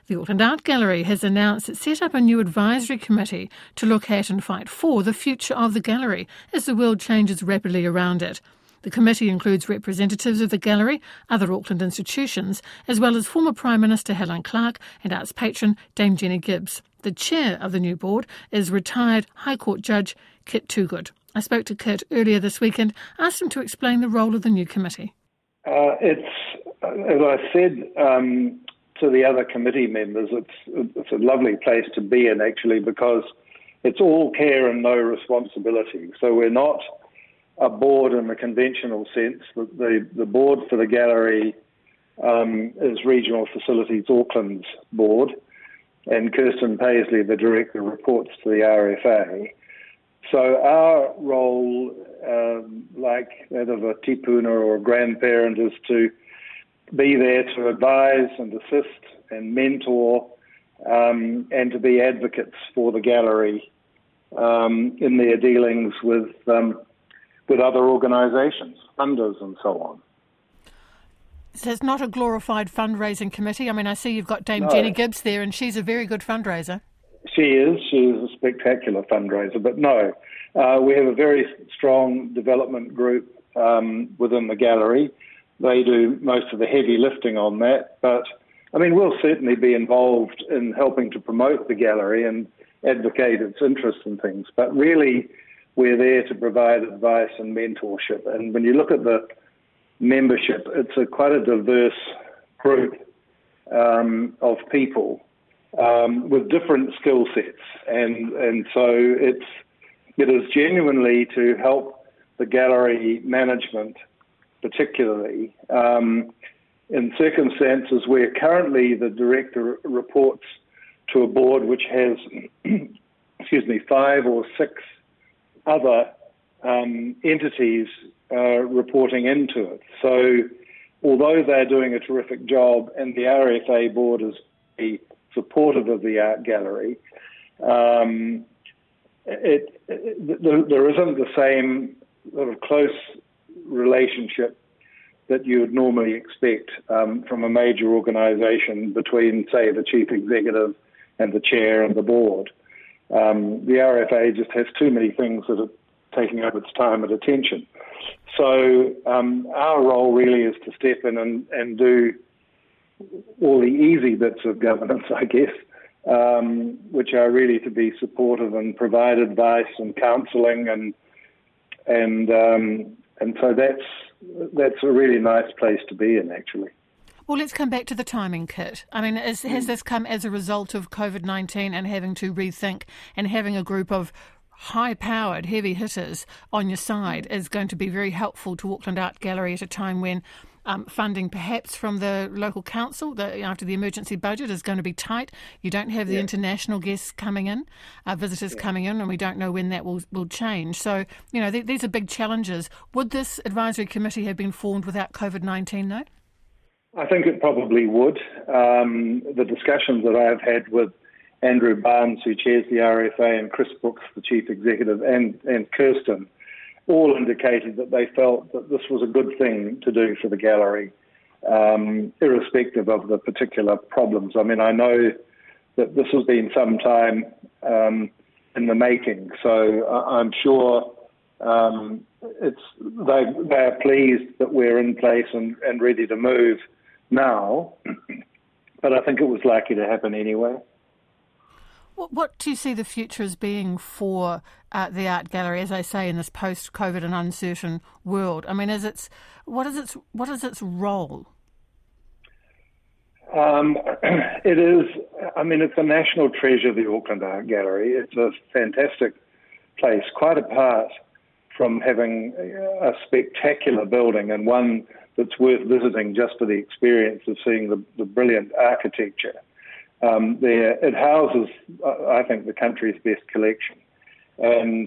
The Auckland Art Gallery has announced it set up a new advisory committee to look at and fight for the future of the gallery as the world changes rapidly around it. The committee includes representatives of the gallery, other Auckland institutions, as well as former Prime Minister Helen Clark and arts patron Dame Jenny Gibbs. The chair of the new board is retired High Court Judge Kit Toogood. I spoke to Kit earlier this week and asked him to explain the role of the new committee. It's, as I said to the other committee members, it's a lovely place to be in, actually, because it's all care and no responsibility. So we're not a board in the conventional sense. The board for the gallery is Regional Facilities Auckland's board, and Kirsten Paisley, the director, reports to the RFA. So our role, like that of a tipuna or a grandparent, is to be there to advise and assist and mentor and to be advocates for the gallery in their dealings with other organisations, funders and so on. So it's not a glorified fundraising committee. I mean, I see you've got Dame No. Jenny Gibbs there, and she's a very good fundraiser. She is a spectacular fundraiser, but no, we have a very strong development group within the gallery. They do most of the heavy lifting on that, but I mean, we'll certainly be involved in helping to promote the gallery and advocate its interests and things, but really we're there to provide advice and mentorship. And when you look at the membership, it's quite a diverse group of people with different skill sets, and so it is genuinely to help the gallery management, particularly in circumstances where currently the director reports to a board which has 5 or 6 other entities reporting into it. So although they're doing a terrific job and the RFA board is supportive of the art gallery, there isn't the same sort of close relationship that you would normally expect from a major organisation between, say, the chief executive and the chair and the board. The RFA just has too many things that are taking up its time and attention. So our role really is to step in and do all the easy bits of governance, I guess, which are really to be supportive and provide advice and counselling, and so that's a really nice place to be in, actually. Well, let's come back to the timing, Kit. I mean, has this come as a result of COVID-19 and having to rethink, and having a group of high-powered, heavy hitters on your side is going to be very helpful to Auckland Art Gallery at a time when funding perhaps from the local council after the emergency budget is going to be tight? You don't have the international guests coming in, visitors coming in, and we don't know when that will change. So, you know, these are big challenges. Would this advisory committee have been formed without COVID-19, though? I think it probably would. The discussions that I've had with Andrew Barnes, who chairs the RFA, and Chris Brooks, the chief executive, and Kirsten, all indicated that they felt that this was a good thing to do for the gallery, irrespective of the particular problems. I mean, I know that this has been some time in the making, so I'm sure they are pleased that we're in place and ready to move now, but I think it was likely to happen anyway. What do you see the future as being for the art gallery, as I say, in this post-COVID and uncertain world? I mean, what is its role? It is. I mean, it's a national treasure, the Auckland Art Gallery. It's a fantastic place, quite apart from having a spectacular building and one that's worth visiting just for the experience of seeing the brilliant architecture. It houses, I think, the country's best collection, and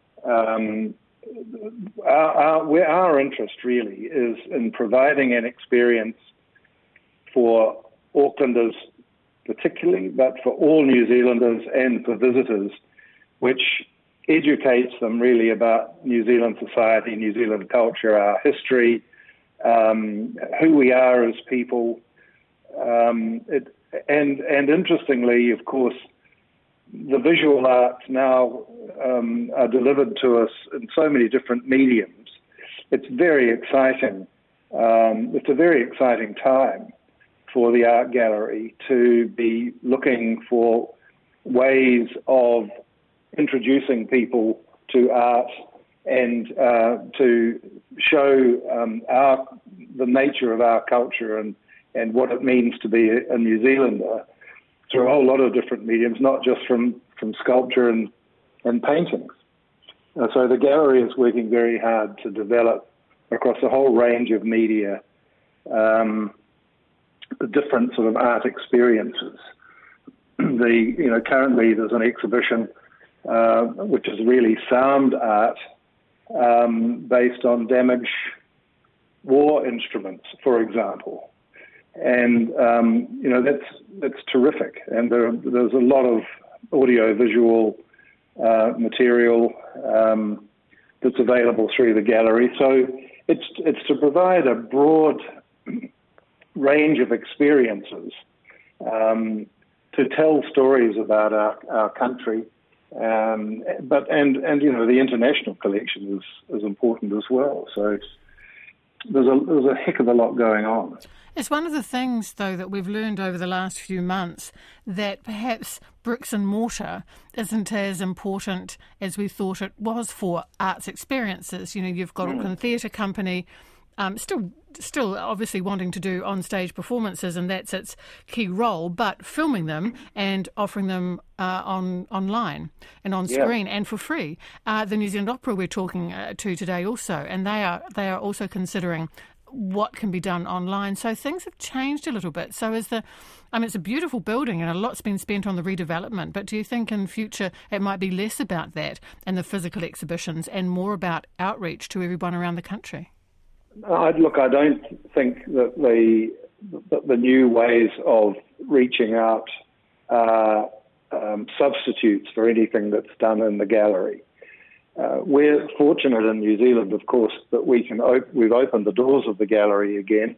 our interest really is in providing an experience for Aucklanders particularly, but for all New Zealanders and for visitors, which educates them really about New Zealand society, New Zealand culture, our history, who we are as people. and interestingly, of course, the visual arts now are delivered to us in so many different mediums. It's very exciting. It's a very exciting time for the art gallery to be looking for ways of introducing people to art and to show the nature of our culture and what it means to be a New Zealander through a whole lot of different mediums, not just from sculpture and paintings. So the gallery is working very hard to develop across a whole range of media the different sort of art experiences. Currently there's an exhibition which is really sound art based on damaged war instruments, for example. And, that's terrific. And there's a lot of audio-visual material that's available through the gallery. So it's to provide a broad range of experiences to tell stories about our country. But the international collection is important as well. So there's a heck of a lot going on. It's one of the things, though, that we've learned over the last few months, that perhaps bricks and mortar isn't as important as we thought it was for arts experiences. You've got Auckland Theatre Company still obviously wanting to do on-stage performances, and that's its key role, but filming them and offering them online and on screen and for free. The New Zealand Opera we're talking to today also, and they are also considering what can be done online. So things have changed a little bit. So it's a beautiful building and a lot's been spent on the redevelopment, but do you think in future it might be less about that and the physical exhibitions and more about outreach to everyone around the country? I don't think that the new ways of reaching out are substitutes for anything that's done in the gallery. We're fortunate in New Zealand, of course, that we've opened the doors of the gallery again,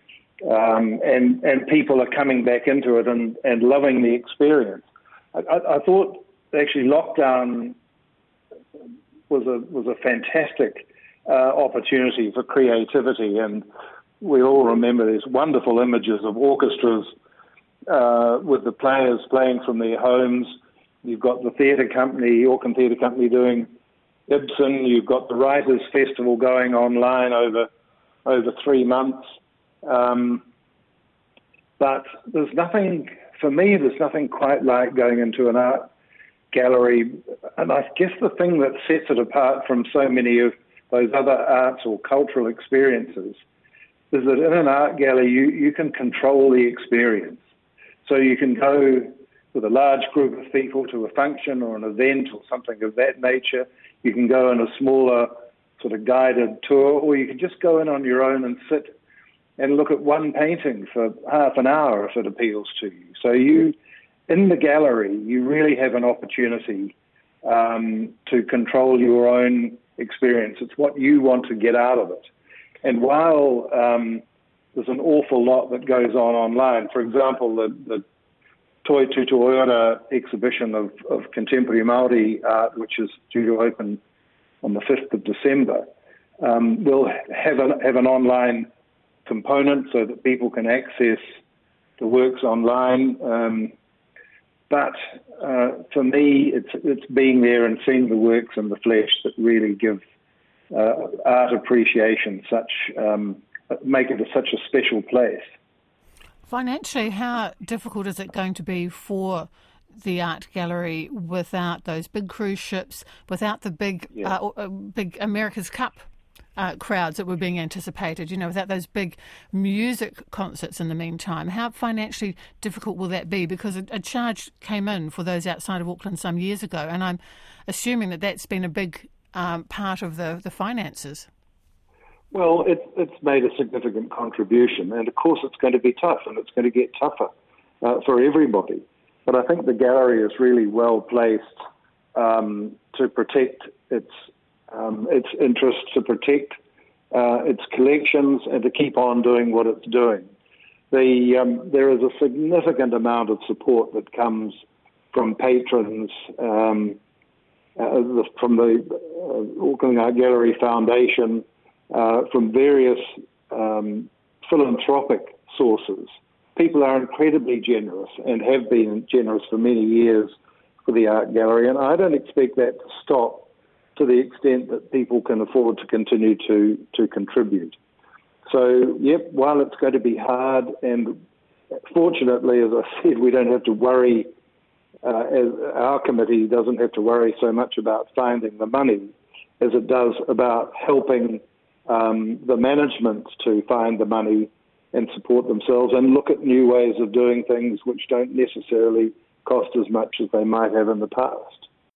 and people are coming back into it and loving the experience. I thought actually lockdown was a fantastic opportunity for creativity, and we all remember these wonderful images of orchestras with the players playing from their homes. You've got the theatre company, Auckland Theatre Company, doing Ibsen. You've got the Writers' Festival going online over 3 months. But there's nothing quite like going into an art gallery. And I guess the thing that sets it apart from so many of those other arts or cultural experiences is that in an art gallery, you can control the experience. So you can go with a large group of people to a function or an event or something of that nature. You can go on a smaller sort of guided tour, or you can just go in on your own and sit and look at one painting for half an hour if it appeals to you. So in the gallery, you really have an opportunity to control your own experience. It's what you want to get out of it. And while there's an awful lot that goes on online, for example, the Toi Tutuora exhibition of contemporary Māori art, which is due to open on the 5th of December, will have an online component so that people can access the works online. But for me, it's being there and seeing the works in the flesh that really give art appreciation make it such a special place. Financially, how difficult is it going to be for the art gallery without those big cruise ships, without the big America's Cup crowds that were being anticipated, without those big music concerts in the meantime? How financially difficult will that be? Because a charge came in for those outside of Auckland some years ago, and I'm assuming that that's been a big part of the finances. Well, it's made a significant contribution, and of course it's going to be tough, and it's going to get tougher for everybody. But I think the gallery is really well placed to protect its interests, to protect its collections, and to keep on doing what it's doing. There is a significant amount of support that comes from patrons, from the Auckland Art Gallery Foundation, from various philanthropic sources. People are incredibly generous and have been generous for many years for the art gallery, and I don't expect that to stop to the extent that people can afford to continue to contribute. So, yep, while it's going to be hard, and fortunately, as I said, we don't have to worry, as our committee doesn't have to worry so much about finding the money as it does about helping the management to find the money and support themselves and look at new ways of doing things which don't necessarily cost as much as they might have in the past.